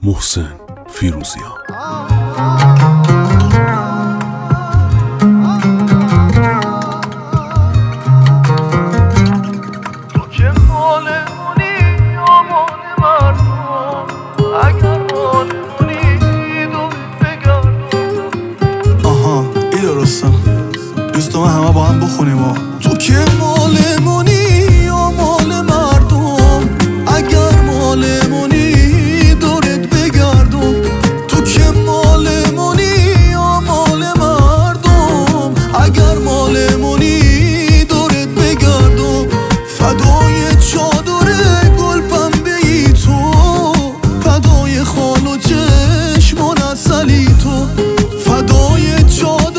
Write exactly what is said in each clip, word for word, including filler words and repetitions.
محسن فیروزیان. دوست دارم همه با هم بخونیم و تو که مالمونی یا مال مردم، اگر مالمونی دورت بگردم. تو که مالمونی یا مال مردم، اگر مالمونی دورت بگردم. فدای چادر گل پنبه ای تو، فدای خال و چشم و نسلی تو. فدای چادر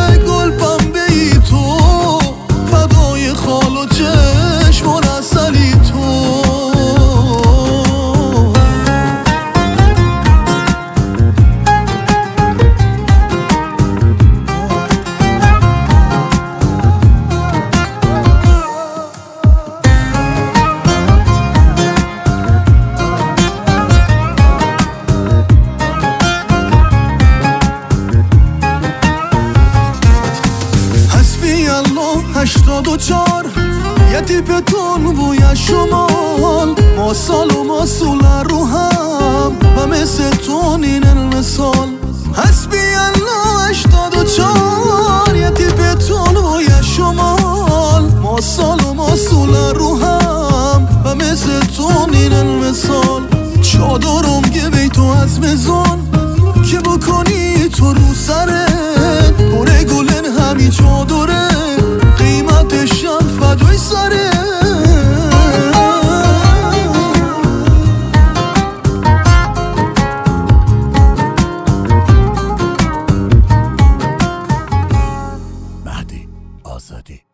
هشتاد و چار یه تیپتون بوی شمال، ما سال و ما سوله رو هم و مثل تون این المثال. حسبی الله هشتاد و چار یه تیپتون بوی شمال، ما سال و ما سوله رو هم و مثل تون این المثال. چادرم گه بیتو از مزان که بکنی تو رو سرت، بره گلن همی چادره قیمتشم فدای سره. مهدی آزادی.